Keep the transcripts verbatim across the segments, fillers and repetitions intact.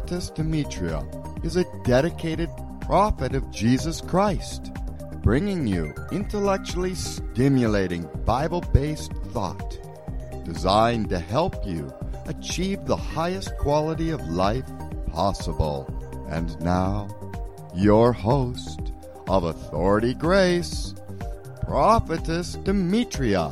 Prophetess Demetria is a dedicated prophet of Jesus Christ, bringing you intellectually stimulating Bible-based thought designed to help you achieve the highest quality of life possible. And now, your host of Authority Grace, Prophetess Demetria.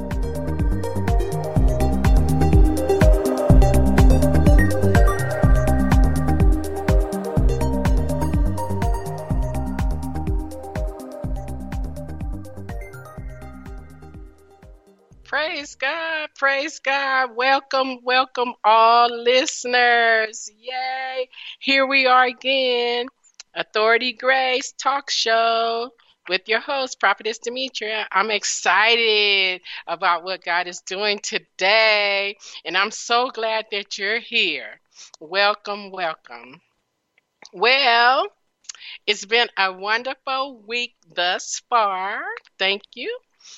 Praise God, praise God. Welcome, welcome all listeners. Yay. Here we are again, Authority Grace Talk Show with your host, Prophetess Demetria. I'm excited about what God is doing today, and I'm so glad that you're here. Welcome, welcome. Well, it's been a wonderful week thus far. Thank you,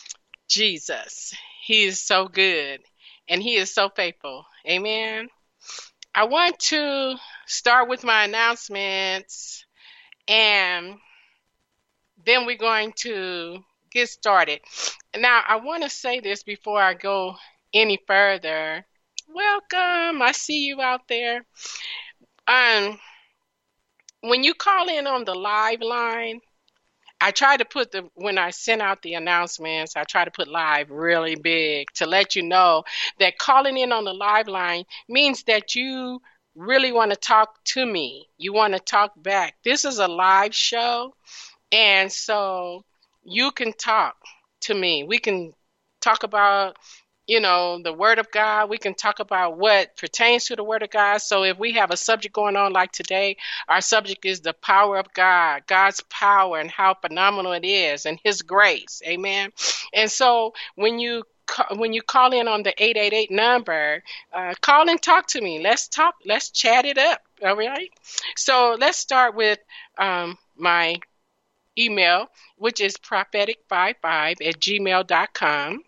Jesus. He is so good, and he is so faithful. Amen. I want to start with my announcements, and then we're going to get started. Now, I want to say this before I go any further. Welcome. I see you out there. Um, when you call in on the live line, I try to put the, when I send out the announcements, I try to put live really big to let you know that calling in on the live line means that you really want to talk to me. You want to talk back. This is a live show, and so you can talk to me. We can talk about, you know, the Word of God. We can talk about what pertains to the Word of God. So if we have a subject going on like today, our subject is the power of God, God's power and how phenomenal it is, and His grace. Amen. And so when you when you call in on the eight eight eight number, uh, call and talk to me. Let's talk. Let's chat it up. All right. So let's start with um, my email, which is prophetic fifty-five at gmail dot com.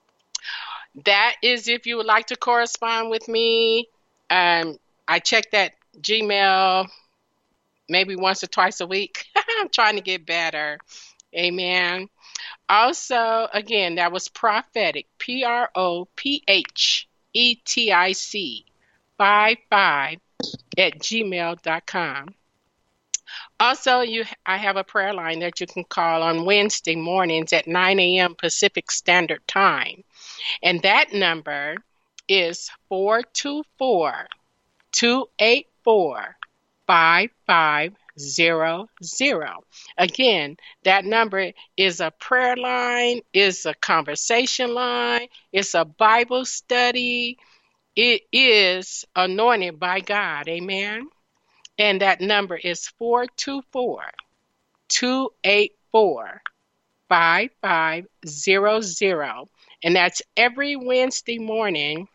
That is if you would like to correspond with me. Um, I check that Gmail maybe once or twice a week. I'm trying to get better. Amen. Also, again, that was prophetic, P R O P H E T I C, five five at gmail dot com. Also, you, I have a prayer line that you can call on Wednesday mornings at nine a.m. Pacific Standard Time. And that number is four two four, two eight four, five five zero zero. Again, that number is a prayer line, is a conversation line, it's a Bible study. It is anointed by God. Amen. And that number is four two four, two eight four, five five zero zero. And that's every Wednesday morning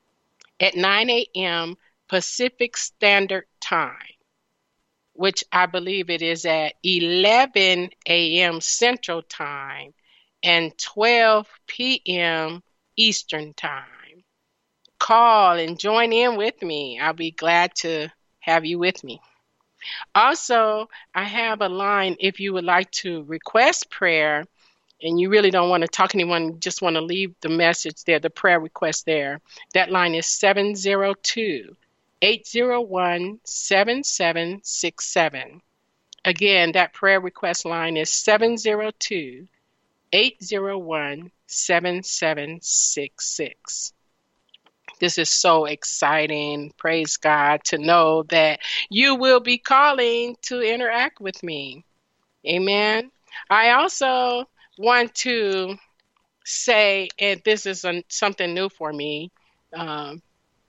at nine a.m. Pacific Standard Time, which I believe it is at eleven a.m. Central Time and twelve p.m. Eastern Time. Call and join in with me. I'll be glad to have you with me. Also, I have a line if you would like to request prayer and you really don't want to talk to anyone, you just want to leave the message there, the prayer request there. That line is seven zero two, eight zero one, seven seven six seven. Again, that prayer request line is seven zero two, eight zero one, seven seven six six. This is so exciting, praise God, to know that you will be calling to interact with me. Amen. I also want to say, and this is a, something new for me, um,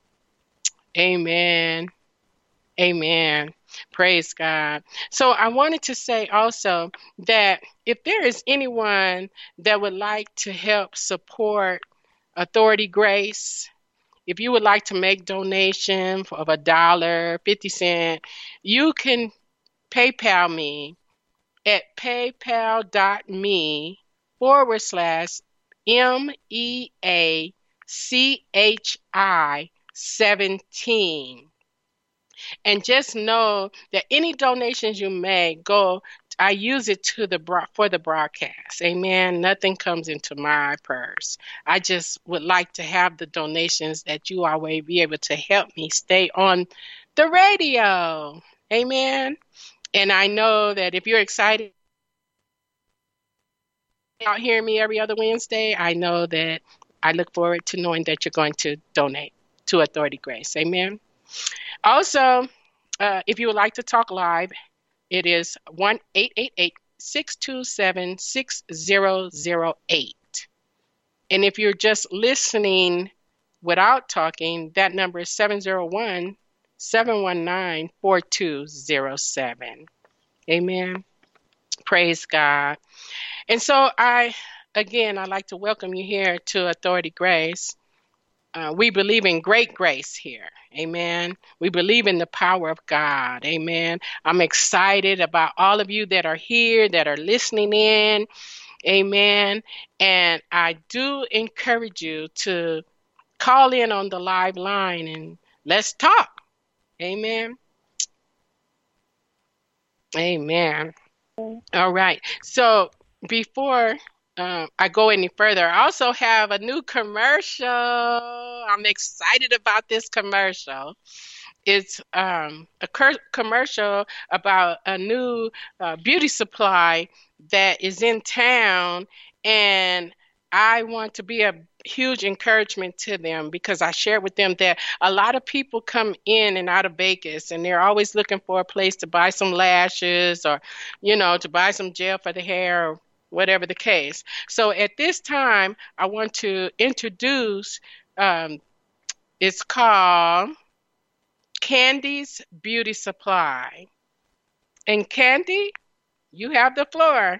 amen, amen, praise God. So I wanted to say also that if there is anyone that would like to help support Authority Grace, if you would like to make donation of a dollar, fifty cent, you can PayPal me at paypal.me forward slash M E A C H I seventeen. And just know that any donations you make go, I use it to the bro- for the broadcast. Amen. Nothing comes into my purse. I just would like to have the donations that you all will be able to help me stay on the radio. Amen. And I know that if you're excited about hearing me every other Wednesday, I know that I look forward to knowing that you're going to donate to Authority Grace. Amen. Also, uh, if you would like to talk live, it is one eight eight eight, six two seven, six zero zero eight. And if you're just listening without talking, that number is seven zero one, seven one nine, four two zero seven. Amen. Praise God. And so I, again, I'd like to welcome you here to Authority Grace. Uh, we believe in great grace here. Amen. We believe in the power of God. Amen. I'm excited about all of you that are here, that are listening in. Amen. And I do encourage you to call in on the live line and let's talk. Amen. Amen. All right. So before uh, I go any further, I also have a new commercial. I'm excited about this commercial. It's um, a cur- commercial about a new uh, beauty supply that is in town, and I want to be a huge encouragement to them because I shared with them that a lot of people come in and out of Vegas, and they're always looking for a place to buy some lashes or, you know, to buy some gel for the hair or whatever the case. So at this time, I want to introduce, um, it's called Candy's Beauty Supply. And Candy, you have the floor.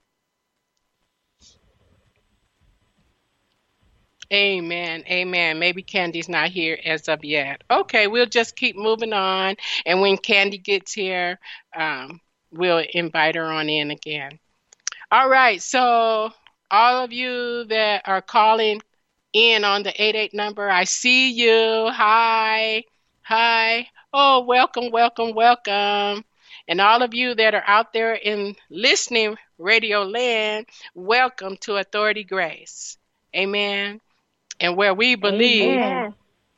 Amen. Amen. Maybe Candy's not here as of yet. Okay, we'll just keep moving on. And when Candy gets here, um, we'll invite her on in again. All right. So all of you that are calling in on the eight eight number, I see you. Hi. Hi. Oh, welcome, welcome, welcome. And all of you that are out there in listening radio land, welcome to Authority Grace. Amen. And where we believe. Amen.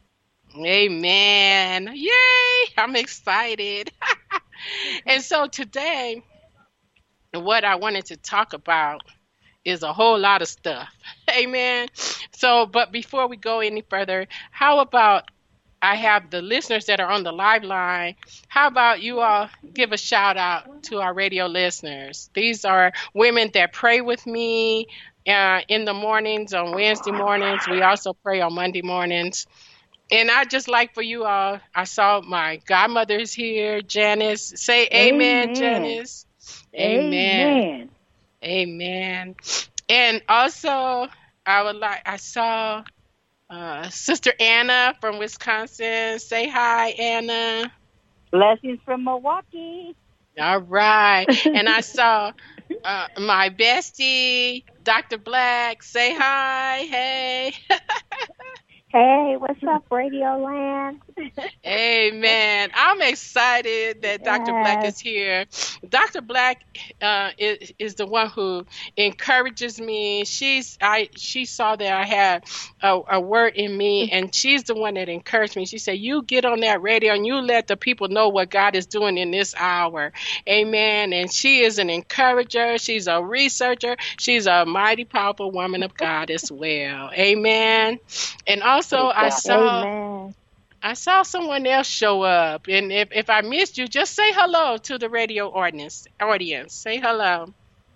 Amen. Yay. I'm excited. And so today, what I wanted to talk about is a whole lot of stuff. Amen. So, but before we go any further, how about I have the listeners that are on the live line. How about you all give a shout out to our radio listeners? These are women that pray with me uh, in the mornings, on Wednesday mornings. We also pray on Monday mornings. And I just like for you all, I saw my godmother's here, Janice. Say amen, Amen. Janice. Amen. Amen. Amen. And also, I would like, I saw uh, Sister Anna from Wisconsin. Say hi, Anna. Blessings from Milwaukee. All right. And I saw uh, my bestie, Doctor Black. Say hi. Hey. Hey, what's up, Radio Land? Amen. I'm excited that Doctor Yes. Black is here. Doctor Black uh, is, is the one who encourages me. She's I she saw that I had a, a word in me, and she's the one that encouraged me. She said, "You get on that radio and you let the people know what God is doing in this hour." Amen. And she is an encourager. She's a researcher. She's a mighty, powerful woman of God as well. Amen. And also, I saw. Amen. I saw someone else show up, and if, if I missed you, just say hello to the radio audience. Audience, say hello.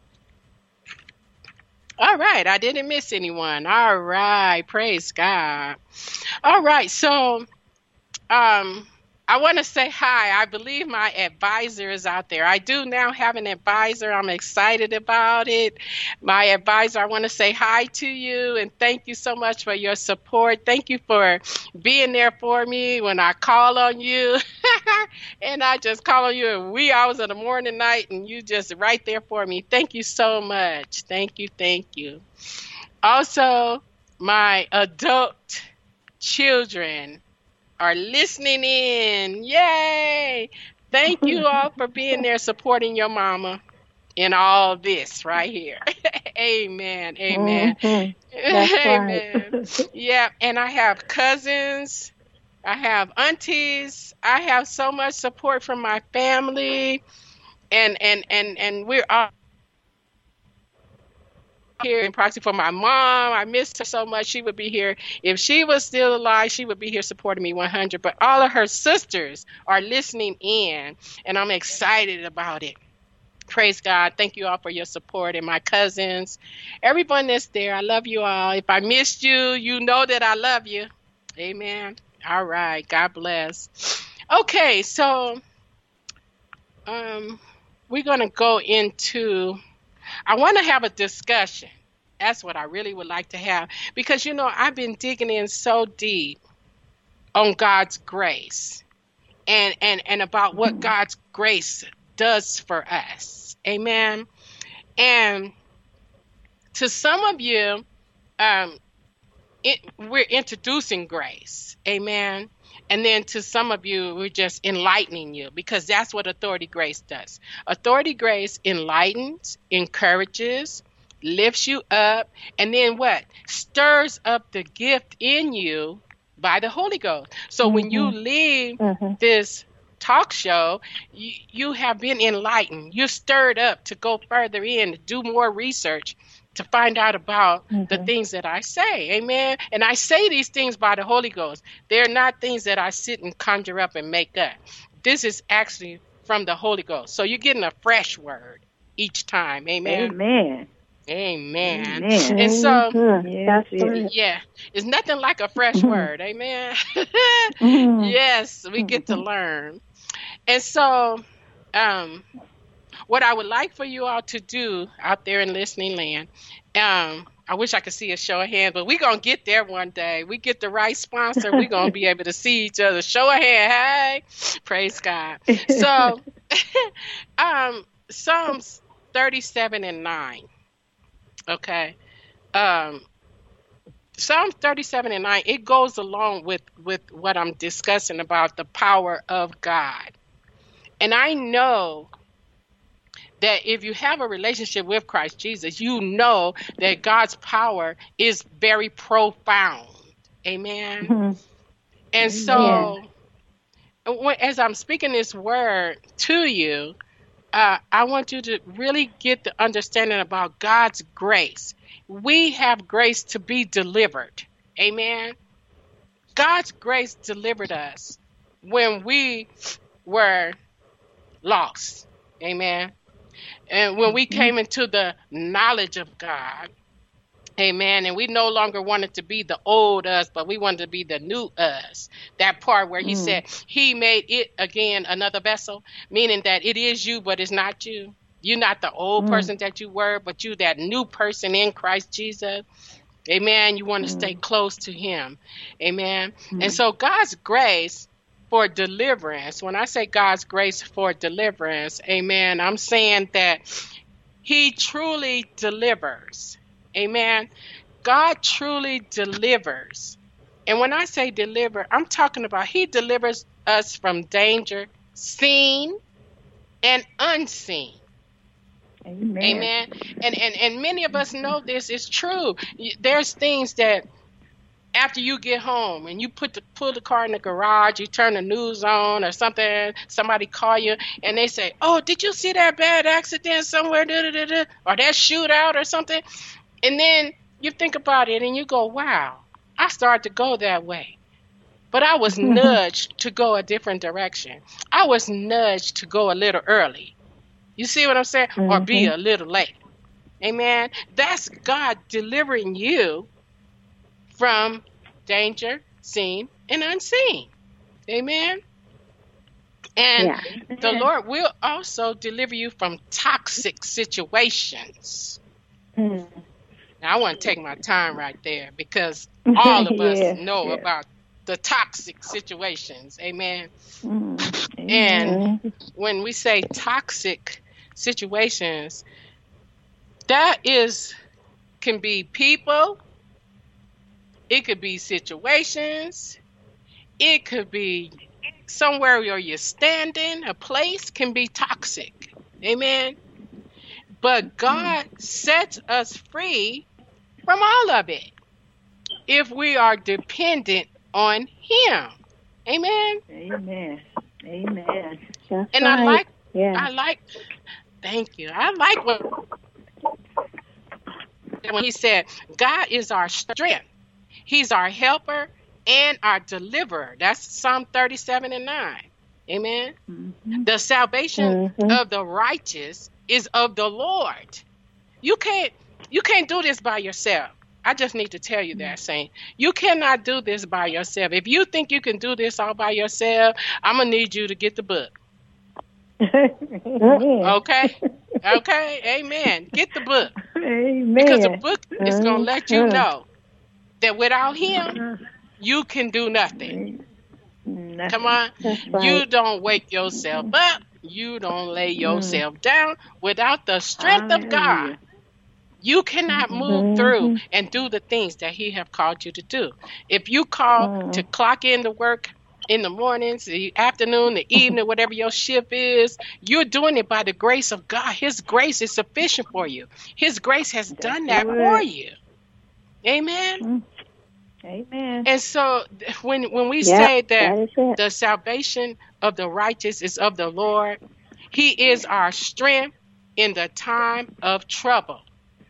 All right, I didn't miss anyone. All right, praise God. All right, so um, I want to say hi. I believe my advisor is out there. I do now have an advisor. I'm excited about it. My advisor, I want to say hi to you and thank you so much for your support. Thank you for being there for me when I call on you. And I just call on you at wee hours of the morning, night, and you just right there for me. Thank you so much. Thank you, thank you. Also, my adult children are listening in. Yay! Thank you all for being there supporting your mama in all this right here. Amen. Amen. Mhm. That's Amen. right. Yeah, and I have cousins, I have aunties, I have so much support from my family, and and and and we're all here in proxy for my mom. I miss her so much. She would be here if she was still alive. She would be here supporting me one hundred. But all of her sisters are listening in, and I'm excited about it. Praise God. Thank you all for your support, and my cousins, everyone that's there. I love you all. If I missed you, you know that I love you. Amen. All right. God bless. Okay, so um, we're going to go into, I want to have a discussion. That's what I really would like to have, because, you know, I've been digging in so deep on God's grace and, and, and about what God's grace does for us. Amen. And to some of you, um, it, we're introducing grace. Amen. And then to some of you, we're just enlightening you, because that's what authority grace does. Authority grace enlightens, encourages, lifts you up, and then what? Stirs up the gift in you by the Holy Ghost. So mm-hmm. when you leave mm-hmm. this talk show, you, you have been enlightened. You're stirred up to go further in, to do more research, to find out about mm-hmm. the things that I say. Amen. And I say these things by the Holy Ghost. They're not things that I sit and conjure up and make up. This is actually from the Holy Ghost. So you're getting a fresh word each time. Amen. Amen. Amen. Amen. And so, yes, yes. yeah, it's nothing like a fresh word. Amen. mm-hmm. Yes, we get to learn. And so, um, what I would like for you all to do out there in listening land, um, I wish I could see a show of hands, but we're going to get there one day. We get the right sponsor, we're going to be able to see each other. Show of hands, hey, praise God. So, um, Psalms thirty-seven and nine, okay. Um, Psalms thirty-seven and nine, it goes along with, with what I'm discussing about the power of God. And I know that if you have a relationship with Christ Jesus, you know that God's power is very profound. Amen. Mm-hmm. And so, yeah. as I'm speaking this word to you, uh, I want you to really get the understanding about God's grace. We have grace to be delivered. Amen. God's grace delivered us when we were lost. Amen. And when we came into the knowledge of God, amen, and we no longer wanted to be the old us, but we wanted to be the new us. That part where he mm. said he made it again another vessel, meaning that it is you, but it's not you. You're not the old mm. person that you were, but you that new person in Christ Jesus. Amen. You want to mm. stay close to him. Amen. Mm. And so God's grace for deliverance. When I say God's grace for deliverance, amen, I'm saying that he truly delivers. Amen. God truly delivers. And when I say deliver, I'm talking about he delivers us from danger, seen and unseen. Amen. Amen. And, and, and many of us know this is true. There's things that after you get home and you put the, pull the car in the garage, you turn the news on or something, somebody call you and they say, oh, did you see that bad accident somewhere, da, da, da, da, or that shootout or something? And then you think about it and you go, wow, I started to go that way. But I was nudged to go a different direction. I was nudged to go a little early. You see what I'm saying? Mm-hmm. Or be a little late. Amen. That's God delivering you from danger, seen and unseen. Amen. And yeah. the Lord will also deliver you from toxic situations. Mm. Now, I want to take my time right there because all of us yeah, know yeah. about the toxic situations. Amen. Mm. And when we say toxic situations, that is can be people. It could be situations. It could be somewhere where you're standing. A place can be toxic. Amen. But God sets us free from all of it if we are dependent on Him. Amen. Amen. Amen. That's And right. I like, yeah. I like, thank you. I like what when he said, God is our strength. He's our helper and our deliverer. That's Psalm thirty-seven and nine. Amen. Mm-hmm. The salvation Mhm. of the righteous is of the Lord. You can't, you can't do this by yourself. I just need to tell you that, Saint. You cannot do this by yourself. If you think you can do this all by yourself, I'm going to need you to get the book. Amen. Okay? Okay? Amen. Get the book. Amen. Because the book is going to let you Mhm. know that without Him, you can do nothing. Nothing. Come on. That's right. You don't wake yourself up. You don't lay yourself down. Without the strength of God, Hallelujah. you cannot move Mhm. through and do the things that He have called you to do. If you call Mhm. to clock in to work in the mornings, the afternoon, the evening, whatever your shift is, you're doing it by the grace of God. His grace is sufficient for you. His grace has done that the for word. you. Amen. Amen. And so when when we Yep, say that that is it. the salvation of the righteous is of the Lord, He is our strength in the time of trouble.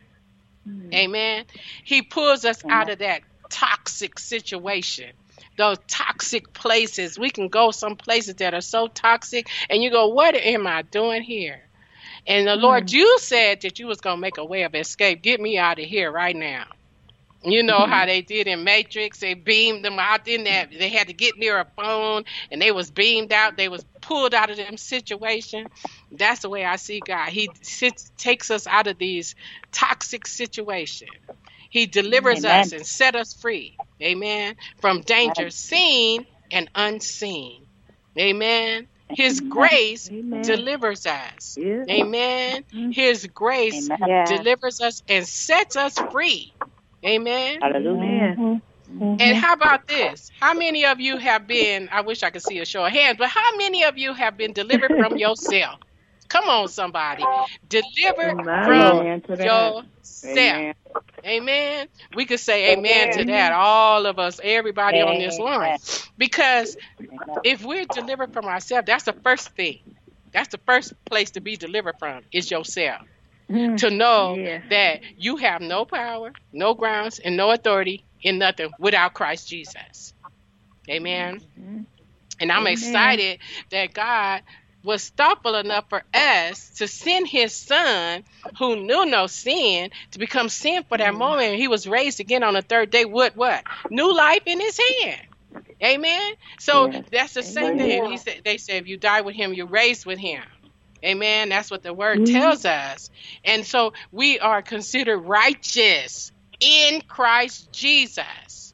Mm. Amen. He pulls us out of that toxic situation, those toxic places. We can go some places that are so toxic, and you go, what am I doing here? And the Lord, you said that you was going to make a way of escape. Get me out of here right now. You know how they did in Matrix. They beamed them out in that. They had to get near a phone, and they was beamed out. They was pulled out of them situation. That's the way I see God. He sits, takes us out of these toxic situations. He delivers Amen. us and set us free. Amen. From danger seen and unseen. Amen. His grace Amen. delivers us. Yeah. Amen. Mhm. His grace Amen. Yeah. delivers us and sets us free. Amen. Hallelujah. Mhm. Mhm. And how about this? How many of you have been, I wish I could see a show of hands, but how many of you have been delivered from yourself? Come on, somebody. Delivered My from Lord. Amen to that. yourself. Amen. Amen. We could say amen to that, all of us, everybody on this line. Because if we're delivered from ourselves, that's the first thing. That's the first place to be delivered from is yourself. Mhm. To know Yes. that you have no power, no grounds, and no authority in nothing without Christ Jesus. Amen. Mhm. And I'm Amen. excited that God was thoughtful enough for us to send His Son, who knew no sin, to become sin for that moment. He was raised again on the third day with what? New life in His hand. Amen. So Yes. that's the same Amen. thing. He said, they say, if you die with Him, you're raised with Him. Amen. That's what the word Mhm. tells us. And so we are considered righteous in Christ Jesus.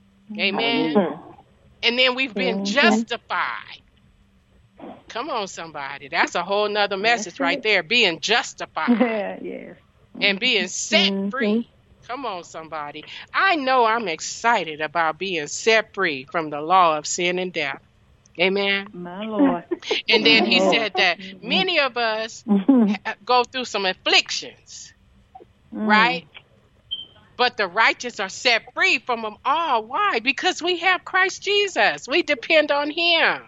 Amen. Mhm. And then we've been Mhm. justified. Come on, somebody. That's a whole nother message right there. Being justified Yeah, yes. and being set Mhm. free. Come on, somebody. I know I'm excited about being set free from the law of sin and death. Amen. My Lord. And then My he Lord. said that many of us Mhm. ha- go through some afflictions, Mm. right? But the righteous are set free from them all. Why? Because we have Christ Jesus. We depend on Him.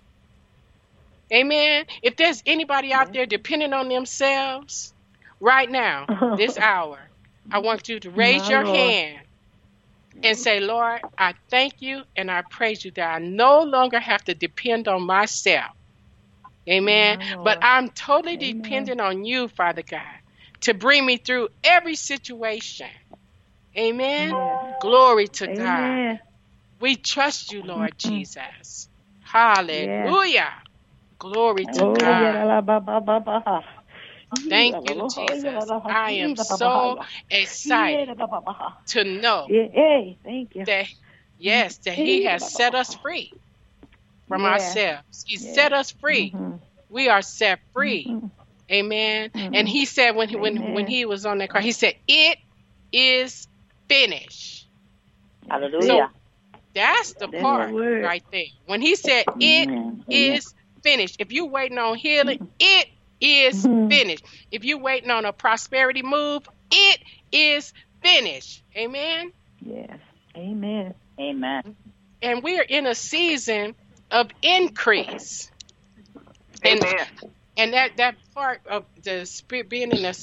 Amen. If there's anybody out there depending on themselves right now, this hour, I want you to raise My your Lord. hand and say, Lord, I thank you and I praise you that I no longer have to depend on myself. Amen. My Lord. But I'm totally Amen. dependent on you, Father God, to bring me through every situation. Amen. Yes. Glory to God. Amen. We trust you, Lord Jesus. Hallelujah. Glory to Oh, God. yeah, la, ba, ba, ba, ba. Thank you, Jesus. I am so excited to know Yeah, hey, thank you. that, yes, that He has set us free from Yeah. ourselves. He Yeah. set us free. Mhm. We are set free. Mhm. Amen. Mhm. And He said when he, when Amen. when He was on that cross, He said, "It is finished." Hallelujah. That's the That's that part word. right there. When he said, it Amen. is finished. If you're waiting on healing, it is Amen. finished. If you're waiting on a prosperity move, it is finished. Amen. Yes. Amen. Amen. And we are in a season of increase. And Amen. and that, that part of the spirit being in a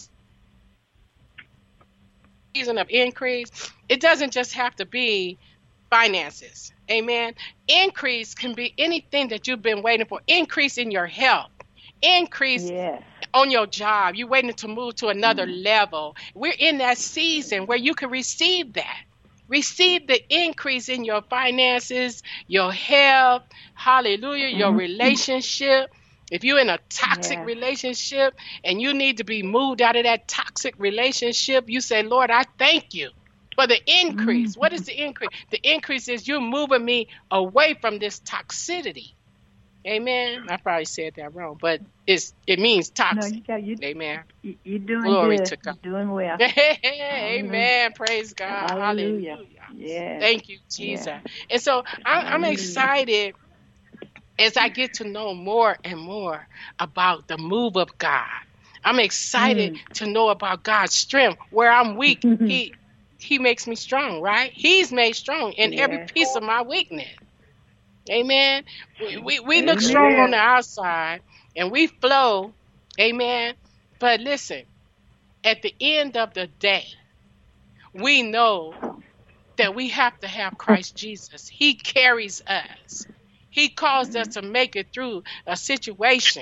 season of increase, it doesn't just have to be finances. Amen. Increase can be anything that you've been waiting for. Increase in your health. Increase Yes. on your job. You're waiting to move to another level. We're in that season where you can receive that. Receive the increase in your finances, your health, hallelujah, your relationship. If you're in a toxic Yes. relationship and you need to be moved out of that toxic relationship, you say, Lord, I thank you for the increase. What is the increase? The increase is you moving me away from this toxicity. Amen. I probably said that wrong, but it's it means No, toxic. you got you. Amen. you- You're doing Glory good. to God. You're doing well. Amen. Praise God. Hallelujah. Hallelujah. Yes. Thank you, Yes. Jesus. And so I, I'm Hallelujah. excited as I get to know more and more about the move of God. I'm excited Mm. to know about God's strength. Where I'm weak, He He makes me strong, right? He's made strong in every Yes. piece of my weakness. Amen. We, we, we look Amen. strong on Amen. the outside and we flow. Amen. But listen, at the end of the day, we know that we have to have Christ Jesus. He carries us. He caused us to make it through a situation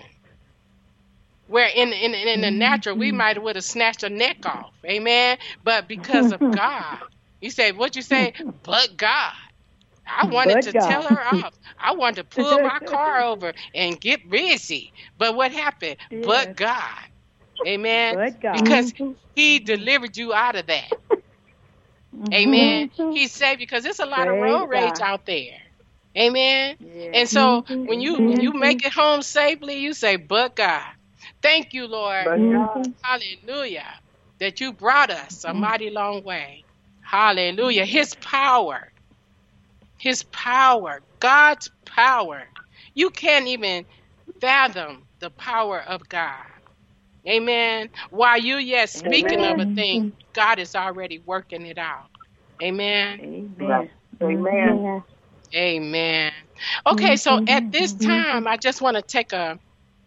where in in, in the natural we might would have snatched a neck off. Amen. But because of God, you say, what you say? But God. I wanted But to God. tell her off. I wanted to pull my car over and get busy. But what happened? Yes. But God. Amen. But God. Because He delivered you out of that. Amen. He saved you because there's a lot of Praise road rage God. out there. Amen. Yes. And so when you Amen. you make it home safely, you say, but God. Thank you, Lord. But God. Hallelujah. That you brought us a mighty long way. Hallelujah. His power. His power. God's power. You can't even fathom the power of God. Amen. While you yet speaking of a thing, God is already working it out. Amen. Amen. Amen. Amen. Okay, so at this time, I just want to take a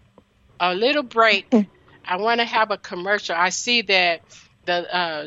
a little break. I want to have a commercial. I see that the uh,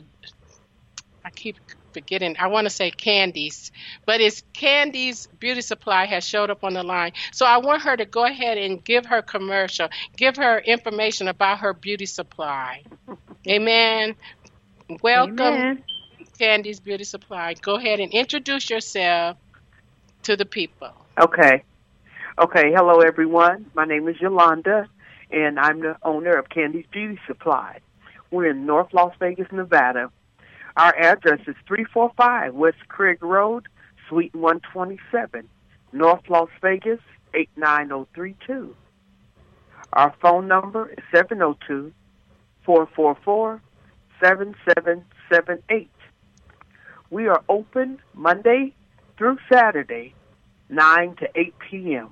I keep forgetting. I want to say Candice, but it's Candice Beauty Supply has showed up on the line. So I want her to go ahead and give her commercial, give her information about her beauty supply. Amen. Welcome, Amen. Candice Beauty Supply. Go ahead and introduce yourself to the people. Okay. Okay. Hello, everyone. My name is Yolanda, and I'm the owner of Candy's Beauty Supply. We're in North Las Vegas, Nevada. Our address is three forty-five West Craig Road, Suite one twenty-seven, North Las Vegas, eight nine zero three two. Our phone number is seven zero two, four four four, seven seven seven eight. We are open Monday through Saturday, nine to eight p.m.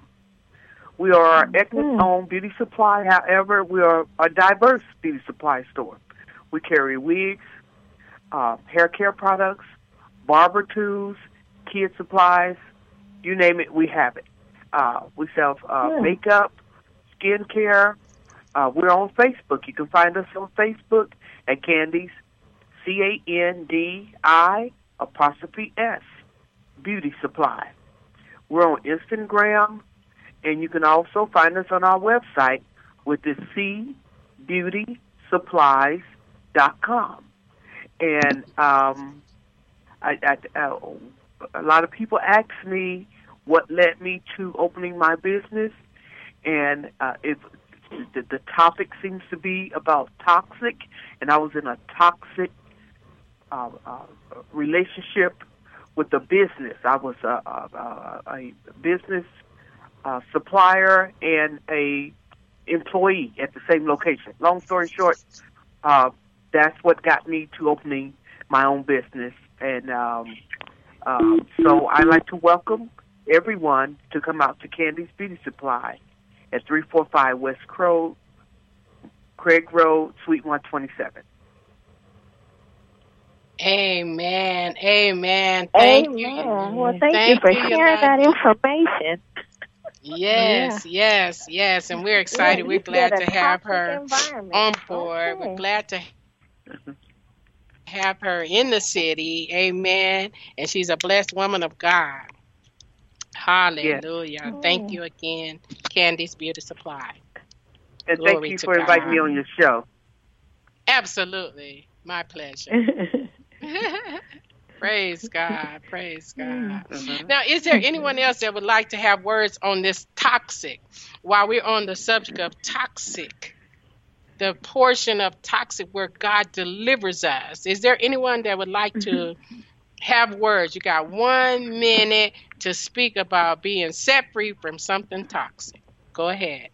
We are an ethnic-owned beauty supply. However, we are a diverse beauty supply store. We carry wigs, uh, hair care products, barber tools, kid supplies, you name it, we have it. Uh, we sell uh, makeup, skin care. Uh, we're on Facebook. You can find us on Facebook at Candies, C A N D I apostrophe S, Beauty Supply. We're on Instagram, and you can also find us on our website with the c beauty supplies dot com. And um, I, I, uh, a lot of people ask me what led me to opening my business, and uh, if the, the topic seems to be about toxic, and I was in a toxic uh, uh, relationship with the business. I was a, a, a business uh, supplier and a employee at the same location. Long story short, uh, that's what got me to opening my own business. And um, Um, so I'd like to welcome everyone to come out to Candy's Beauty Supply at three forty-five West Crow, Craig Road, Suite one twenty-seven. Amen. Amen. Thank Amen. you. Well, thank, Thank you for you, sharing that Yolanda. information. Yes, yes, yes. And we're excited. Yeah, We're you glad said a to have toxic her environment. on board. Okay. We're glad to have her in the city. Amen. And she's a blessed woman of God. Hallelujah. Yes. Thank you again, Candy's Beauty Supply. And Glory thank you to for inviting God. me on your show. Absolutely. My pleasure. Praise God. Praise God. Mhm. Now, is there anyone else that would like to have words on this toxic while we're on the subject of toxic? The portion of toxic where God delivers us. Is there anyone that would like to have words? You got one minute to speak about being set free from something toxic. Go ahead.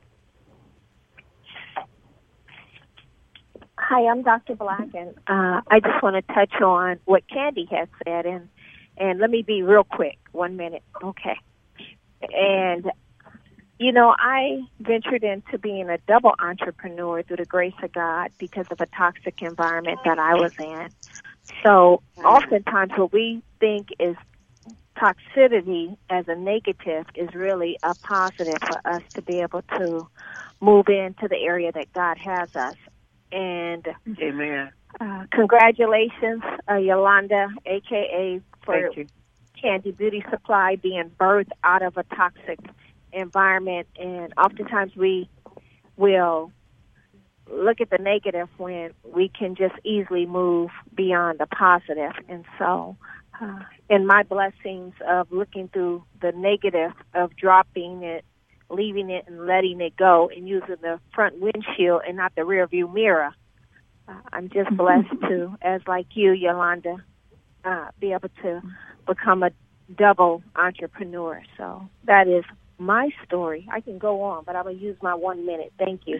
Hi, I'm Doctor Black, and uh, I just want to touch on what Candy has said, and and let me be real quick, one minute, okay. And, you know, I ventured into being a double entrepreneur through the grace of God because of a toxic environment that I was in. So oftentimes what we think is toxicity as a negative is really a positive for us to be able to move into the area that God has us. And Amen. uh, congratulations, uh, Yolanda, a k a for Thank you. Candy Beauty Supply being birthed out of a toxic environment. And oftentimes we will look at the negative when we can just easily move beyond the positive. And so uh, in my blessings of looking through the negative of dropping it, leaving it and letting it go and using the front windshield and not the rear view mirror, uh, I'm just blessed to, as like you, Yolanda, uh, be able to become a double entrepreneur. So that is my story. I can go on, but I will use my one minute. Thank you.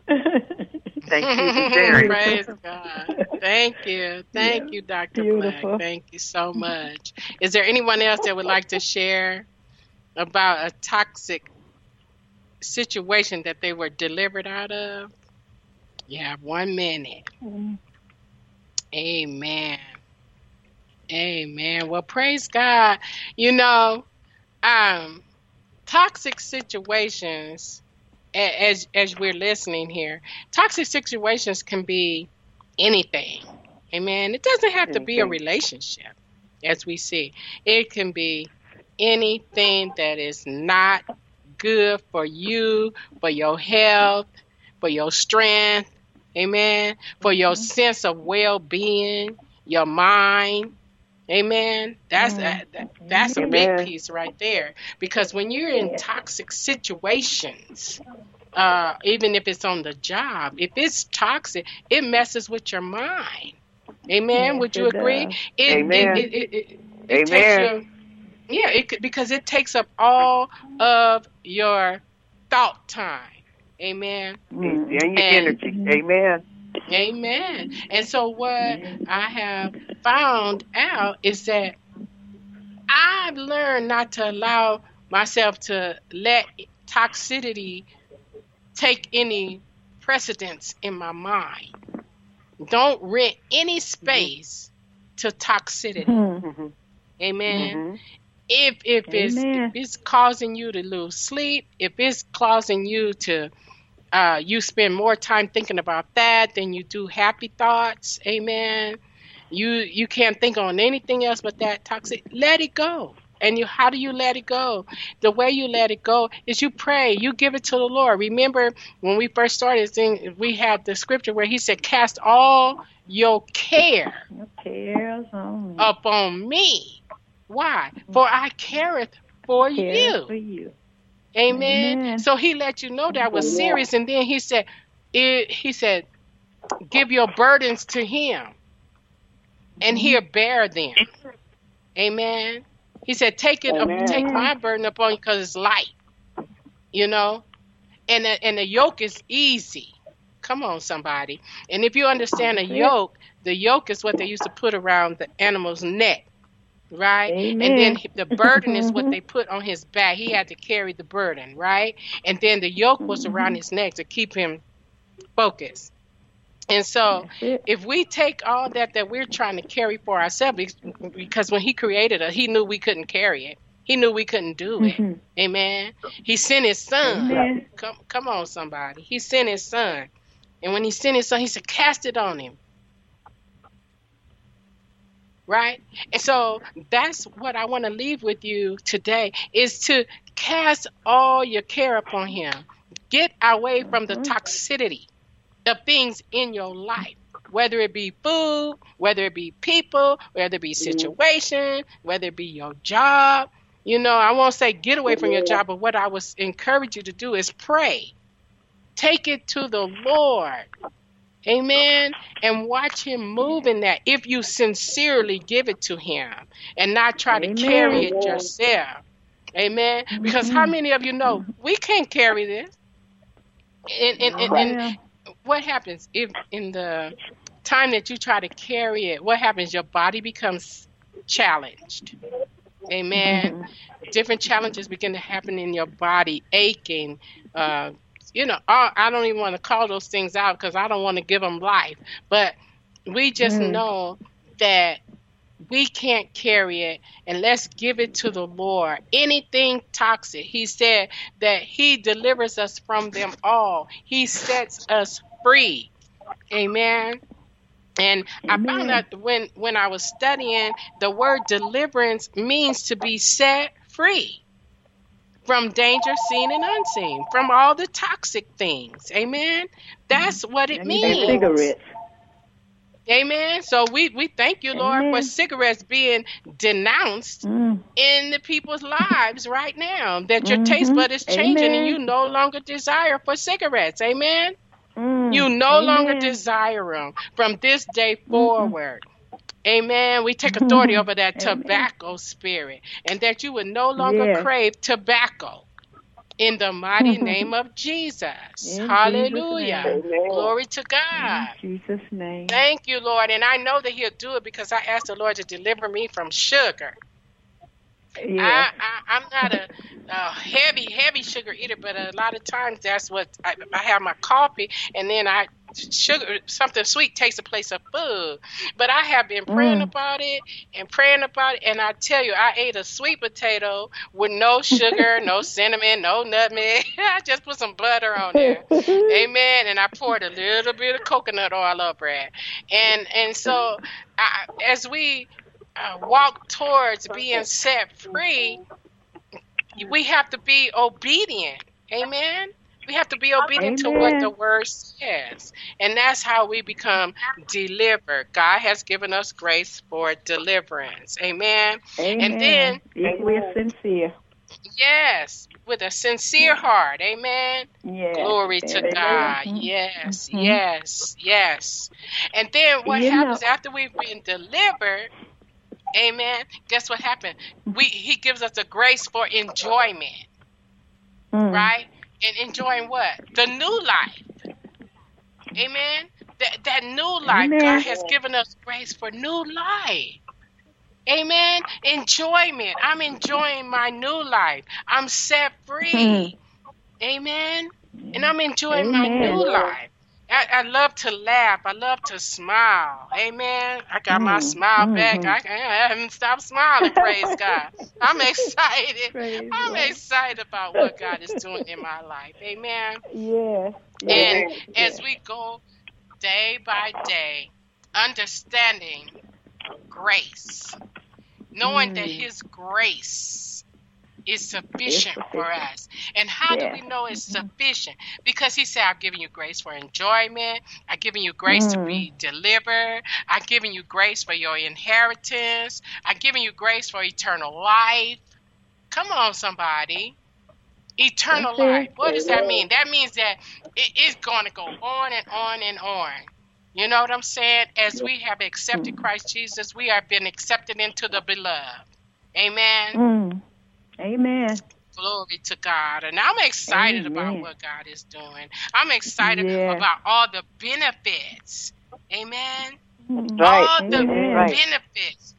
Thank you for sharing. Praise God. Thank you. Thank Yeah. you, Doctor Beautiful. Black. Thank you so much. Is there anyone else that would like to share about a toxic situation that they were delivered out of? You have one minute. Mm. Amen. Amen. Well, praise God. You know, um, toxic situations, a- as as we're listening here, toxic situations can be anything. Amen. It doesn't have to be a Anything. relationship, as we see. It can be anything that is not good for you, for your health, for your strength, amen, for your sense of well-being, your mind, amen. That's a, that, that's a big Amen. piece right there, because when you're in Yeah. toxic situations, uh, even if it's on the job, if it's toxic, it messes with your mind, amen. Yes, Would you it agree? does. It, Amen. It, it, it, it, it takes Amen. your yeah, it could, because it takes up all of your thought time. Amen. And your And- energy. Amen. Amen. And so what I have found out is that I've learned not to allow myself to let toxicity take any precedence in my mind. Don't rent any space to toxicity. Mhm. Mhm. Amen. Mhm. If if it's Amen. if it's causing you to lose sleep, if it's causing you to uh, you spend more time thinking about that than you do happy thoughts, amen. You you can't think on anything else but that toxic. Let it go. And you, how do you let it go? The way you let it go is you pray. You give it to the Lord. Remember when we first started, thing, we had the scripture where He said, "Cast all your care Your cares on me. upon me." Why? For I careth for Cares you. for you. Amen. Amen. So He let you know that was serious, and then He said, it, He said, give your burdens to Him, and He'll bear them. Amen. He said, take it, up, Amen. take my burden upon you because it's light. You know, and the, and the yoke is easy. Come on, somebody. And if you understand a yoke, the yoke is what they used to put around the animal's neck. right? Amen. And then the burden is what they put on his back. He had to carry the burden, right? And then the yoke was around his neck to keep him focused. And so if we take all that that we're trying to carry for ourselves, because when he created us, he knew we couldn't carry it. He knew we couldn't do it. Mhm. Amen. He sent his son. Amen. Come, come on, somebody. He sent his son. And when he sent his son, he said, cast it on him. Right? And so that's what I want to leave with you today, is to cast all your care upon him. Get away from the toxicity of things in your life, whether it be food, whether it be people, whether it be situation, whether it be your job. You know, I won't say get away from your job, but what I would encourage you to do is pray. Take it to the Lord. Amen. And watch him move in that if you sincerely give it to him and not try to Amen. carry it yourself. Amen. Because how many of you know we can't carry this? And, and, and, and what happens if in the time that you try to carry it, what happens? Your body becomes challenged. Amen. Mm-hmm. Different challenges begin to happen in your body, aching, uh, you know, I, I don't even want to call those things out because I don't want to give them life. But we just mm. know that we can't carry it, and let's give it to the Lord. Anything toxic, he said that he delivers us from them all. He sets us free. Amen. And Amen. I found out when, when I was studying, the word deliverance means to be set free from danger seen and unseen, from all the toxic things. Amen. That's what it means. Cigarettes. Amen. So we, we thank you, Lord, Amen. For cigarettes being denounced mm. in the people's lives right now, that your mm-hmm. taste bud is changing. Amen. And you no longer desire for cigarettes. Amen. Mm. You no Amen. Longer desire them from this day forward. Mm-hmm. Amen. We take authority over that Amen. Tobacco spirit, and that you would no longer yes. crave tobacco in the mighty name of Jesus. In Hallelujah. Jesus' name. Glory to God. In Jesus' name. Thank you, Lord. And I know that he'll do it because I asked the Lord to deliver me from sugar. Yes. I, I, I'm not a, a heavy, heavy sugar eater, but a lot of times that's what I, I have my coffee, and then I sugar something sweet takes the place of food. But I have been praying mm. about it and praying about it, and I tell you, I ate a sweet potato with no sugar, no cinnamon, no nutmeg. I just put some butter on there. Amen. And I poured a little bit of coconut oil over it. And and so I, as we uh, walk towards being set free, we have to be obedient. Amen. We have to be obedient Amen. To what the word says. And that's how we become delivered. God has given us grace for deliverance. Amen. Amen. And then if we're sincere. Yes, with a sincere heart. Amen. Yes. Glory to Amen. God. Yes, mm-hmm. yes, yes. And then what you happens know. After we've been delivered, amen, guess what happened? We he gives us a grace for enjoyment. Mm. Right? And enjoying what? The new life. Amen. That that new life. Amen. God has given us grace for new life. Amen. Enjoyment. I'm enjoying my new life. I'm set free. Hmm. Amen. And I'm enjoying Amen. My new life. I, I love to laugh. I love to smile. Amen. I got mm. my smile mm-hmm. back. I, I haven't stopped smiling. Praise God. I'm excited. Praise I'm God. Excited about what God is doing in my life. Amen. Yes. And yes. as we go day by day, understanding grace, knowing mm. that His grace is sufficient for us. And how yeah. do we know it's sufficient? Because He said, I've given you grace for enjoyment. I've given you grace mm. to be delivered. I've given you grace for your inheritance. I've given you grace for eternal life. Come on, somebody. Eternal That's life. It. What does that mean? That means that it is going to go on and on and on. You know what I'm saying? As we have accepted Christ Jesus, we have been accepted into the beloved. Amen. Mm. Amen. Glory to God. And I'm excited Amen. About what God is doing. I'm excited yeah. about all the benefits. Amen. Right. All the Amen. benefits.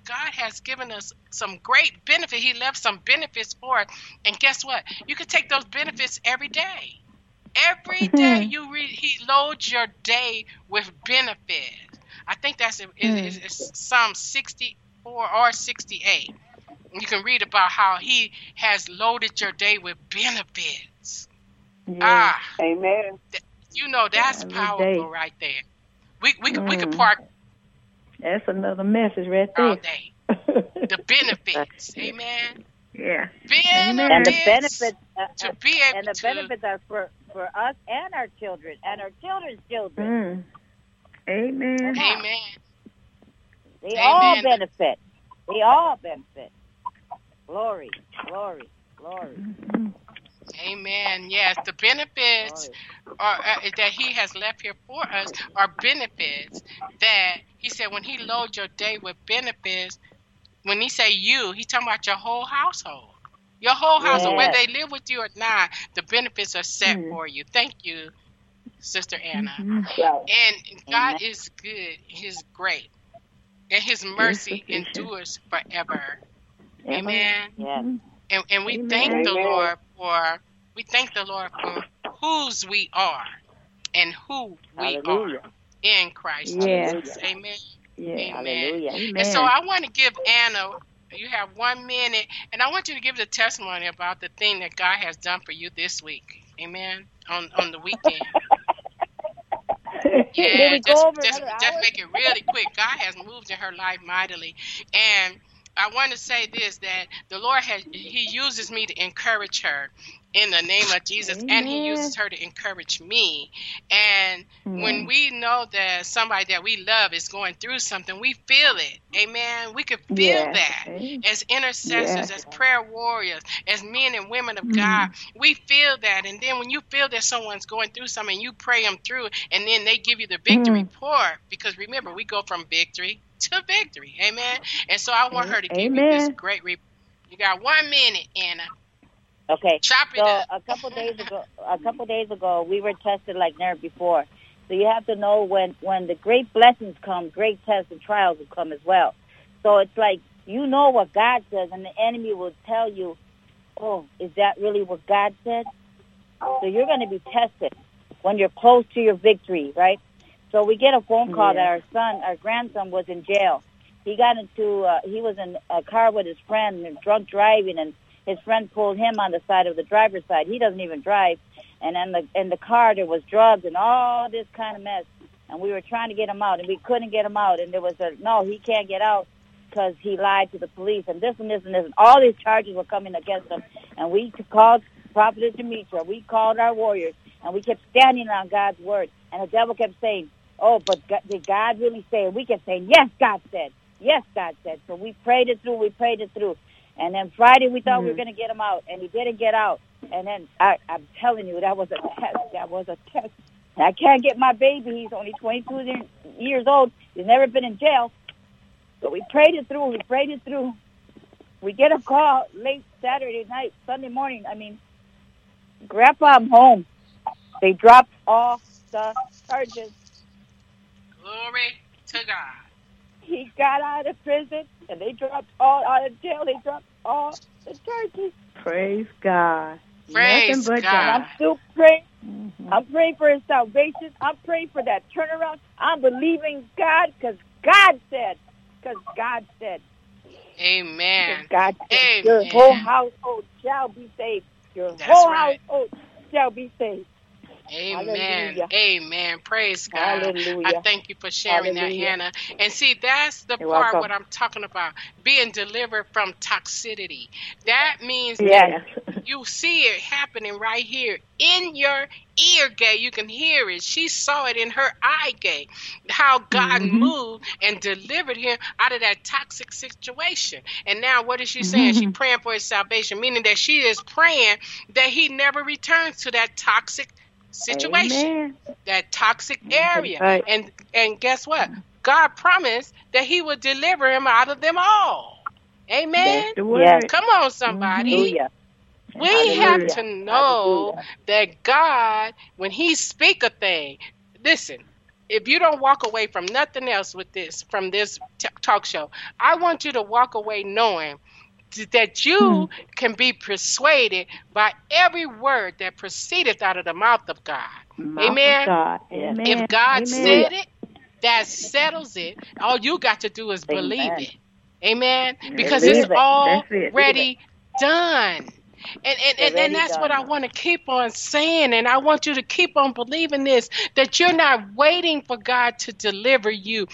God has given us some great benefit. He left some benefits for us. And guess what? You can take those benefits every day. Every day you read, he loads your day with benefits. I think that's it, it, it's Psalm sixty-four or sixty-eight. You can read about how he has loaded your day with benefits. Yes. Ah, Amen. th- you know that's Every powerful day. right there. We we could we could Mm. park That's another message right all there. day. The benefits, amen. Yeah. And the Benefits benefits, uh, to uh, be able and the to. benefits are for, for us and our children and our children's children. Mm. Amen. Come on. Amen. They Amen. all benefit. They all benefit. Glory, glory, glory. Mhm. Amen. Yes, the benefits are, uh, that he has left here for us are benefits that he said when he loads your day with benefits. When he say you, he's talking about your whole household. Your whole household, Yes. whether they live with you or not, the benefits are set Mhm. for you. Thank you, Sister Anna. Mhm. And God is good. He's great. And his mercy sufficient. endures forever. Amen. Yes. And, and we Amen. thank the Amen. Lord for we thank the Lord for whose we are and who we Hallelujah. are in Christ Yes. Jesus. Amen. Yeah. Amen. Hallelujah. Amen. And so I want to give Anna, you have one minute, and I want you to give the testimony about the thing that God has done for you this week. Amen. On on the weekend. Did Yeah, we just go over just another just hour? make it really quick. God has moved in her life mightily, and I want to say this, that the Lord has He uses me to encourage her in the name of Jesus, and He Amen. uses her to encourage me. And when we know that somebody that we love is going through something, we feel it. Amen. We can feel Yes. that Amen. as intercessors, Yes. as prayer warriors, as men and women of Mm. God. We feel that. And then when you feel that someone's going through something, you pray them through, and then they give you the victory Mm. report. Because remember, we go from victory to victory. Amen. And so I want her to give you this Amen. great report. You got one minute, Anna. Okay. Chop it So up. a couple days ago, a couple days ago, we were tested like never before. So you have to know when when the great blessings come, great tests and trials will come as well. So it's like you know what God says, and the enemy will tell you, "Oh, is that really what God said?" So you're going to be tested when you're close to your victory, right? So we get a phone call that our son, our grandson, was in jail. He got into, uh, he was in a car with his friend, and drunk driving, and his friend pulled him on the side of the driver's side. He doesn't even drive. And in the in the car there was drugs and all this kind of mess. And we were trying to get him out, and we couldn't get him out. And there was a no, he can't get out because he lied to the police, and this and this and this, and all these charges were coming against him. And we called Prophetess Demetra. We called our warriors, and we kept standing on God's word. And the devil kept saying, "Oh, but God, did God really say it?" We kept saying, "Yes, God said. Yes, God said." So we prayed it through. We prayed it through. And then Friday we thought we were going to get him out, and he didn't get out. And then I, I'm telling you, that was a test. That was a test. And I can't get my baby. He's only twenty-two years old. He's never been in jail. So we prayed it through. We prayed it through. We get a call late Saturday night, Sunday morning. I mean, Grandpa, I'm home. They dropped all the charges. Glory to God. He got out of prison, and they dropped all out of jail. They dropped all the charges. Praise God. Praise Nothing but God. And I'm still praying. Mhm. I'm praying for his salvation. I'm praying for that turnaround. I'm believing God because God said. Because God said. Amen. Because God said. Amen. Your whole household shall be saved. Your That's whole right. household shall be saved. Amen. Hallelujah. Amen. Praise God. Hallelujah. I thank you for sharing Hallelujah. that, Hannah. And see, that's the You're part welcome. what I'm talking about, being delivered from toxicity. That means Yes. that you see it happening right here in your ear gate. You can hear it. She saw it in her eye gate, how God Mhm. moved and delivered him out of that toxic situation. And now what is she saying? She's praying for his salvation, meaning that she is praying that he never returns to that toxic situation, Amen. that toxic area. Right. And and guess what? God promised that he would deliver him out of them all. Amen. That's the word. Yes. Come on, somebody. Hallelujah. We Hallelujah. have to know Hallelujah. that God, when he speak a thing, listen, if you don't walk away from nothing else with this, from this t- talk show, I want you to walk away knowing that you can be persuaded by every word that proceedeth out of the mouth of God. Mouth of Amen. God. Amen. If God Amen. said it, that settles it. All you got to do is believe Amen. it. Amen. Because Believe it's it. That's it. already done. And and, and, and Already that's done. what I want to keep on saying. And I want you to keep on believing this, that you're not waiting for God to deliver you.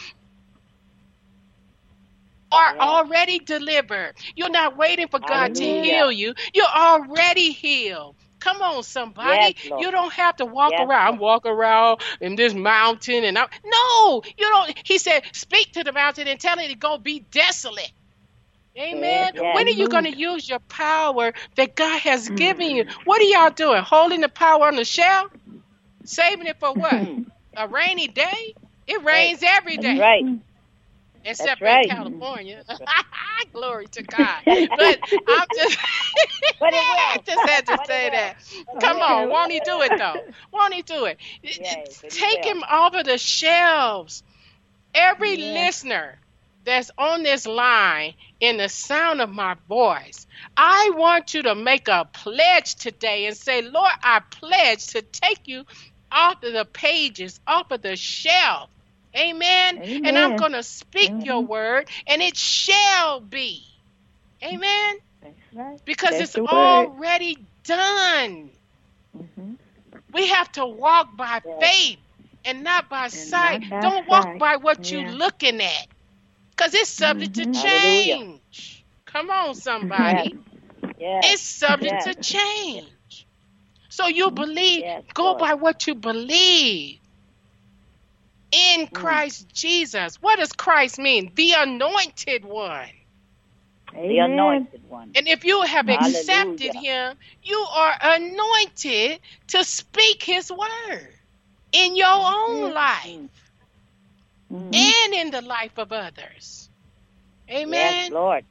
Are Yes. already delivered. You're not waiting for God to Hallelujah. heal you. You're already healed. Come on, somebody. Yes, Lord. You don't have to walk Yes, around. I'm walking around in this mountain and I no, you don't. He said, speak to the mountain and tell it to go be desolate. Amen. Yes. When are you going to use your power that God has given you? What are y'all doing? Holding the power on the shelf? Saving it for what? A rainy day? It rains every day. Right. Except That's right. in California. Glory to God. But I'm just, But it I will. just had to But it say will. that. Come Okay. on, won't he do it though? Won't he do it? Yes, but he Take will. him off of the shelves. Every Yeah. listener that's on this line in the sound of my voice, I want you to make a pledge today and say, Lord, I pledge to take you off of the pages, off of the shelf. Amen. Amen. And I'm going to speak Mhm. your word, and it shall be. Amen. That's right. Because That's it's the word. already done. Mhm. We have to walk by Yes. faith and not by sight. not by Don't walk sight. by what Yeah. you're looking at, because it's subject Mhm. to Hallelujah. change. Come on, somebody. Yes. It's subject Yes. to change. So you believe, Yes, go Lord. by what you believe in Christ Jesus. What does Christ mean? The anointed one. The Amen. anointed one. And if you have Hallelujah. accepted him, you are anointed to speak his word in your own life Mhm. and in the life of others. Amen. Yes, Lord.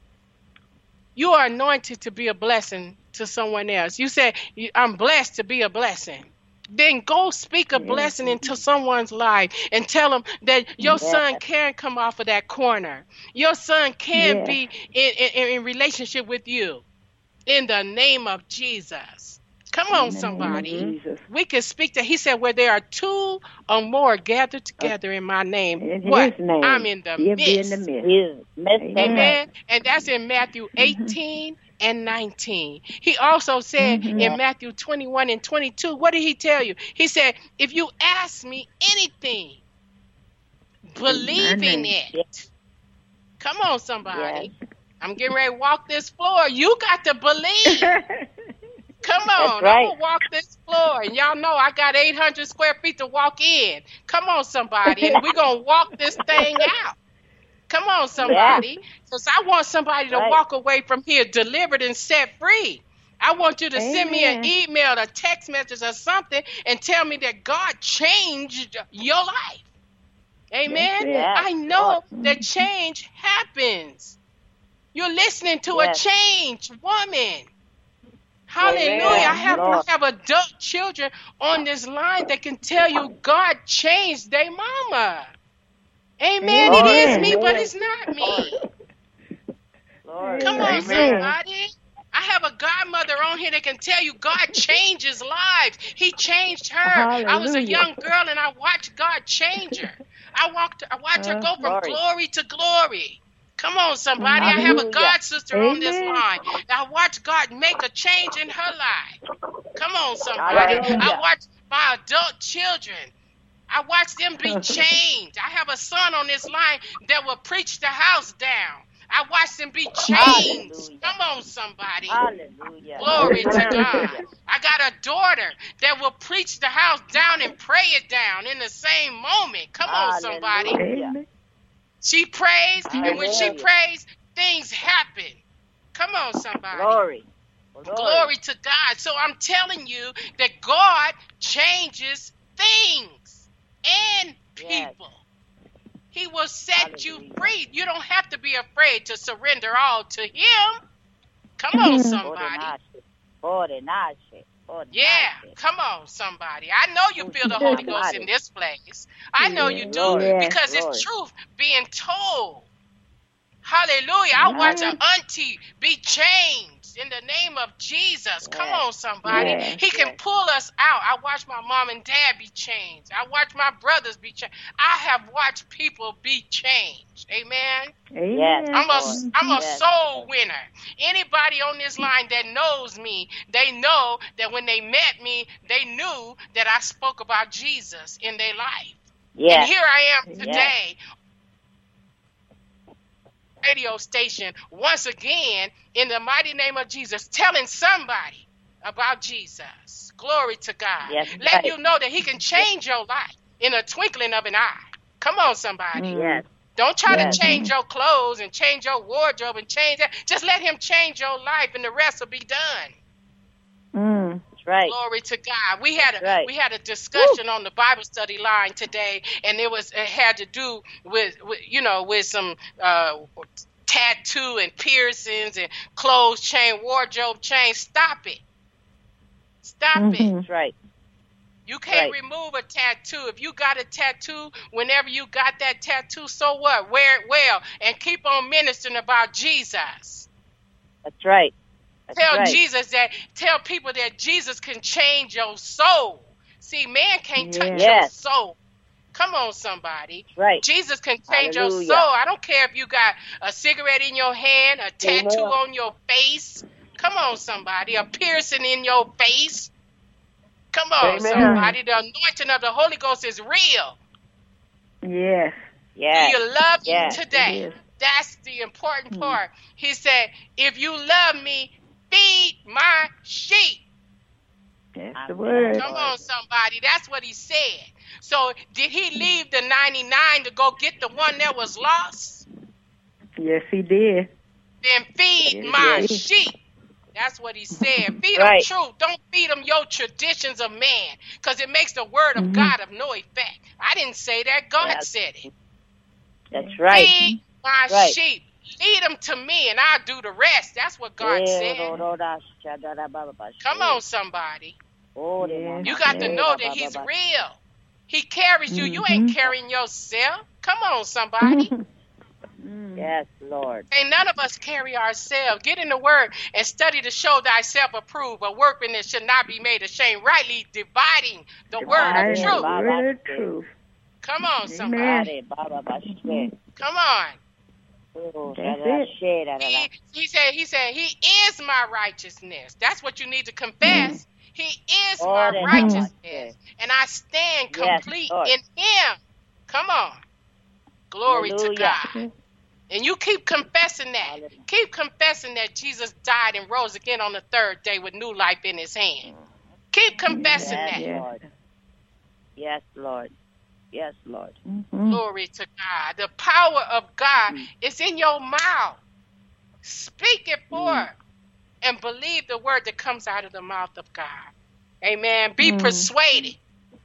You are anointed to be a blessing to someone else. You say, "You- I'm blessed to be a blessing." Then go speak a Yes. blessing into someone's life and tell them that your Yes. son can come off of that corner. Your son can Yes. be in, in, in relationship with you in the name of Jesus. Come on, In the name of somebody. Jesus. We can speak to, he said, where there are two or more gathered together in my name, In what? his name. I'm in the He'll be in midst. the midst. He is missed. Amen. Amen. And that's in Matthew eighteen and nineteen. He also said Mhm. in Matthew twenty-one and twenty-two, what did he tell you? He said, if you ask me anything, believe in name. it. Come on, somebody. Yes. I'm getting ready to walk this floor. You got to believe. Come on. That's I'm right. going to walk this floor. And y'all know I got eight hundred square feet to walk in. Come on, somebody. And we're going to walk this thing out. Come on, somebody. Because I want somebody to Right. walk away from here delivered and set free. I want you to send me an Amen. email, a text message, or something and tell me that God changed your life. Amen. That's it. Yes, I know Lord. that change happens. You're listening to Yes. a changed woman. Hallelujah. Amen. I have, I Lord. have adult children on this line that can tell you God changed their mama. Amen. Lord. It is me, but Amen. it's not me. Lord. Come on, Amen. somebody. I have a godmother on here that can tell you God changes lives. He changed her. I was a Hallelujah. young girl and I watched God change her. I walked I watched her Uh, go from Glory. glory to glory. Come on, somebody. I have a Hallelujah. God sister on this Amen. line. I watched God make a change in her life. Come on, somebody. Hallelujah. I watched my adult children. I watched them be changed. I have a son on this line that will preach the house down. I watched them be changed. Hallelujah. Come on, somebody. Hallelujah. Glory to Hallelujah. God. I got a daughter that will preach the house down and pray it down in the same moment. Come on, somebody. Hallelujah. Amen. She prays, and when she Hallelujah. prays, things happen. Come on, somebody. Glory. Glory. Glory to God. So I'm telling you that God changes things and Yes. people. He will set you Hallelujah. free. You don't have to be afraid to surrender all to him. Come on, somebody. Ore nashe. Ore nashe. Oh, Yeah, nice. come on, somebody. I know you feel the Holy Ghost in this place. I know you do Glory, because glory. it's truth being told. Hallelujah. I watch an auntie be changed in the name of Jesus. Come Yes. on, somebody. Yes. He can Yes. pull us out. I watch my mom and dad be changed. I watch my brothers be changed. I have watched people be changed. Amen. Amen. Yes. I'm a, Lord. I'm a Yes. soul winner. Anybody on this line that knows me, they know that when they met me, they knew that I spoke about Jesus in their life. And Yes. here I am Yes. today, radio station, once again, in the mighty name of Jesus, telling somebody about Jesus. Glory to God. Yes, Let right. you know that he can change your life in a twinkling of an eye. Come on, somebody. Yes. Don't try Yes. to change your clothes and change your wardrobe and change that. Just let him change your life and the rest will be done. Mm. That's right. Glory to God. We had a That's right. we had a discussion on the Bible study line today, and it was it had to do with, with you know with some uh, tattoo and piercings and clothes chain, wardrobe chain. Stop it. Stop it. Mhm. That's right. You can't Right. remove a tattoo. If you got a tattoo, whenever you got that tattoo, so what? Wear it well and keep on ministering about Jesus. That's right. That's Tell right. Jesus that, tell people that Jesus can change your soul. See, man can't touch your Yes. soul. Come on, somebody. Right. Jesus can change your Hallelujah. soul. I don't care if you got a cigarette in your hand, a tattoo Amen. on your face. Come on, somebody. A piercing in your face. Come on, Amen. somebody. The anointing of the Holy Ghost is real. Yes. Yes. Do you love Yes. me today? It is. That's the important Hmm. part. He said, if you love me, feed my sheep. That's Amen. the word. Come on, somebody. That's what he said. So did he leave the ninety-nine to go get the one that was lost? Yes, he did. Then feed Yes, my he did. sheep. That's what he said. Feed Right. them truth. Don't feed them your traditions of man, because it makes the word of Mhm. God of no effect. I didn't say that. God Yes. said it. That's right. Feed my Right. sheep. Lead them to me, and I'll do the rest. That's what God said. Come on, somebody. Oh, Yes. You got to know that he's real. He carries you. You ain't Mhm. carrying yourself. Come on, somebody. Mm. Yes, Lord. Ain't none of us carry ourselves. Get in the word and study to show thyself approved. A workman that should not be made ashamed, rightly dividing the word Dividing of the truth. word of truth. Come on, Amen. somebody. Come on. That's He, he said, he said, he is my righteousness. That's what you need to confess. He is Oh, my then righteousness. yes. And I stand Yes, complete Lord. in him. Come on. Glory to Hallelujah. God. And you keep confessing that. Hallelujah. Keep confessing that Jesus died and rose again on the third day with new life in his hand. Keep confessing Yes, that. Yes. Lord. Yes, Lord. Yes, Lord. Mhm. Glory to God. The power of God Mm. is in your mouth. Speak it forth Mm. and believe the word that comes out of the mouth of God. Amen. Be Mm. persuaded.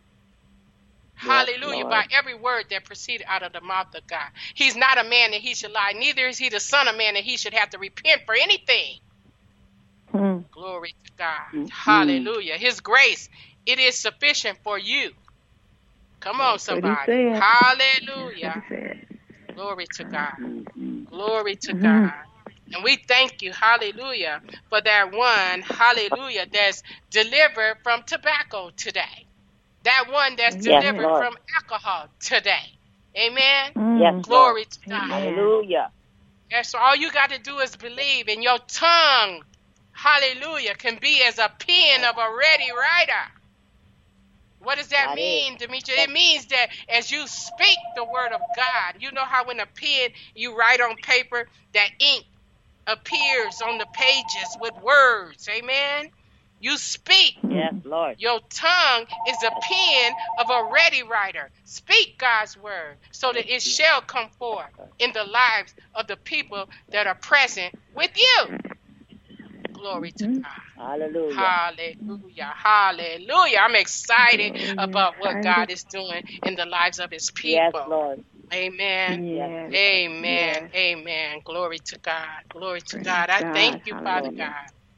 Hallelujah. Lord. By every word that proceeded out of the mouth of God. He's not a man that he should lie. Neither is he the son of man that he should have to repent for anything. Mm. Glory to God. Mhm. Hallelujah. His grace, it is sufficient for you. Come on, That's what he somebody. said. That's Hallelujah. what he said. Glory to God. Mhm. Glory to Mhm. God. And we thank you, hallelujah, for that one, hallelujah, that's delivered from tobacco today. That one that's Yes, delivered Lord. from alcohol today. Amen. Mm. Yes, Glory to God. Amen. Hallelujah. Yes, so all you got to do is believe, and your tongue, hallelujah, can be as a pen of a ready writer. What does that That mean, Demetria? It means that as you speak the word of God, you know how when a pen, you write on paper, that ink appears on the pages with words. Amen. You speak. Yes, Lord. Your tongue is a pen of a ready writer. Speak God's word so that it shall come forth in the lives of the people that are present with you. Glory to Mhm. God. Hallelujah. Hallelujah. Hallelujah. I'm excited Glory, about what excited. God is doing in the lives of his Yes, people. Lord. Amen. Yes. Amen. Yes. Amen. Glory to God. Glory to Praise God. I God. thank you, Father Hallelujah. God.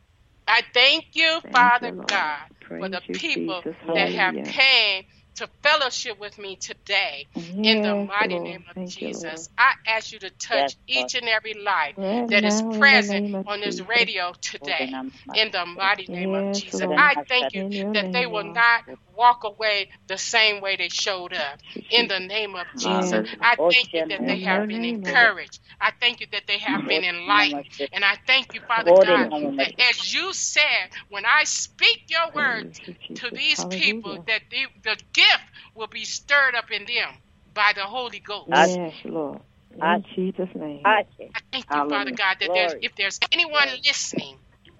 I thank you, Thank Father you, Lord. God, Praise for the you, people Jesus. that have Hallelujah. came to fellowship with me today. In the Yes, mighty Lord. name of Thank you, Lord. Jesus, I ask you to touch Yes, Lord. each and every life Right that is now, in the present name of on this Jesus. radio today. In the mighty name of Yes, Jesus, Lord. I thank you In your that they name, will Lord. not walk away the same way they showed up. In the name of Jesus, I thank you that they In your have been name, Lord. encouraged. I thank you that they have been enlightened. And I thank you, Father Lord, God, in the name of that as you said, when I speak your word Praise you, to Jesus. these people, Hallelujah. that the, the gift will be stirred up in them by the Holy Ghost. Yes, Lord. In I- Jesus' name. I say, I thank you, Father God, that there's, Glory. if there's anyone listening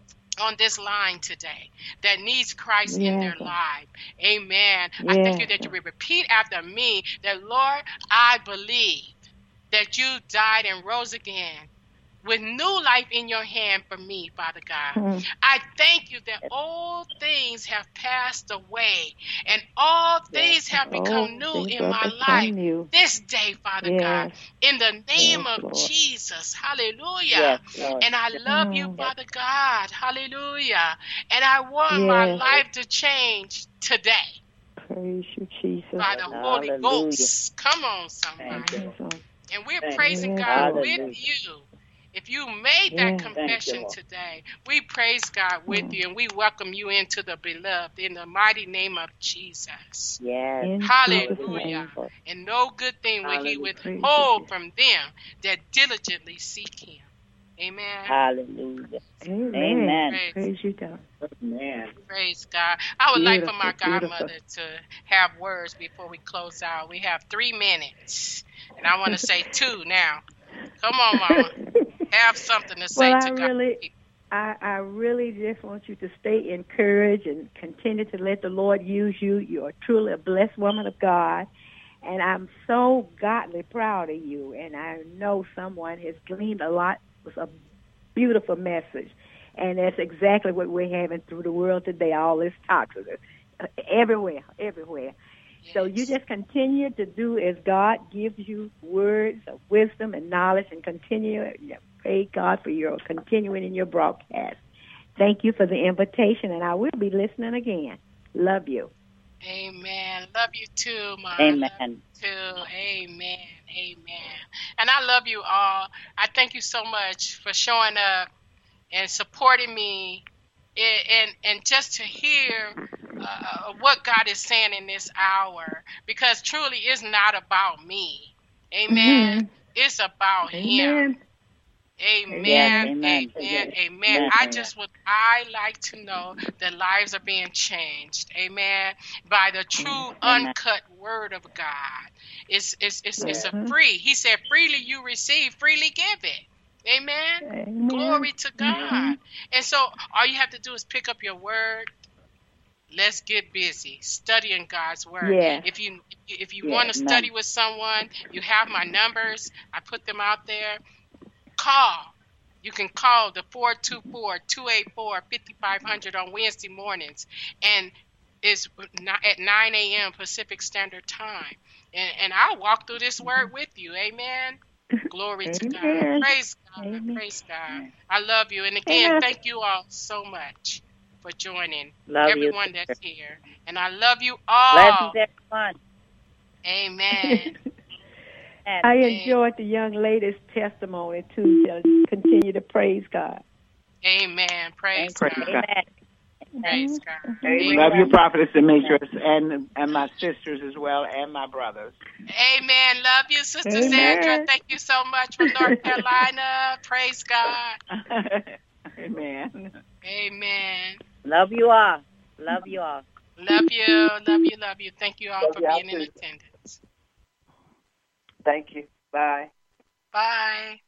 on this line today that needs Christ in their Yes. life, amen. I thank you Yes. that you will repeat after me that, Lord, I believe that you died and rose again with new life in your hand for me, Father God. Hmm. I thank you that all things have passed away and all things have become Oh, new things in have my become life new. this day, Father God. Yes. In the name Yes, of Lord. Jesus. Hallelujah. Yes, Lord. And I love you, Mm. Father God. Hallelujah. And I want my Yes. life to change today Praise you, Jesus. by the Holy Hallelujah. Ghost. Come on, somebody. Yes, Lord. And we're Thank praising you. God Hallelujah. with you. If you made that Yes. confession today, we praise God with Mm. you and we welcome you into the beloved in the mighty name of Jesus. Yes. In Hallelujah. Jesus' name. And no good thing will he Hallelujah. Praise withhold you. from them that diligently seek him. Amen. Hallelujah. Amen. Amen. Praise, Praise you, God. Amen. praise God. I would like for my Beautiful, beautiful. godmother to have words before we close out. We have three minutes. And I want to say two now. Come on, Mama. Have something to say Well, to I God. really, I, I really just want you to stay encouraged and continue to let the Lord use you. You are truly a blessed woman of God, and I'm so godly proud of you. And I know someone has gleaned a lot. It was a beautiful message, and that's exactly what we're having through the world today. All this toxic, everywhere, everywhere. So you just continue to do as God gives you words of wisdom and knowledge, and continue. Pray God for your continuing in your broadcast. Thank you for the invitation, and I will be listening again. Love you. Amen. Love you too, Mom. Amen. Love you too. Amen. Amen. And I love you all. I thank you so much for showing up and supporting me, and and, and just to hear uh, what God is saying in this hour, because truly it's not about me. Amen. Mhm. It's about Him. Amen. Amen. Yes, Amen. amen. Amen. Amen. I just would I like to know that lives are being changed. Amen. By the true Amen. uncut word of God. It's it's it's, it's a Mhm. free. He said, freely you receive, freely give it. Amen. Amen. Glory to God. Mhm. And so all you have to do is pick up your word. Let's get busy studying God's word. Yes. If you if you Yes. want to Amen. study with someone, you have my numbers. I put them out there. Call. You can call the four two four, two eight four, five five zero zero on Wednesday mornings, and it's at nine a.m. Pacific Standard Time. And, and I'll walk through this word with you. Amen. Glory to God. Amen. Praise God. Amen. Praise God. I love you. And again, Amen. thank you all so much for joining. Love you, everyone sister. that's here. And I love you all. Blessings, everyone. Amen. I enjoyed the young lady's testimony too. Just continue to praise God. Amen. Praise Thank God. you. Amen. Praise God. Amen. Love you, Prophetess Demetrius, and and my sisters as well, and my brothers. Amen. Love you, Sister Amen. Sandra. Thank you so much from North Carolina. Praise God. Amen. Amen. Love you all. Love you all. Love you. Love you. Love you. Thank you all Love for y'all being in too. attendance. Thank you. Bye. Bye.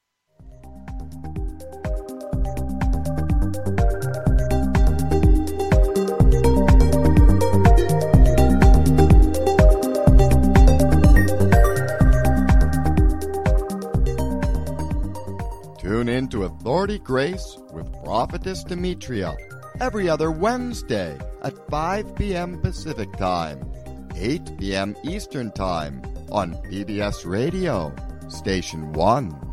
Tune in to Authority Grace with Prophetess Demetria every other Wednesday at five p.m. Pacific Time, eight p.m. Eastern Time on P B S Radio, Station one.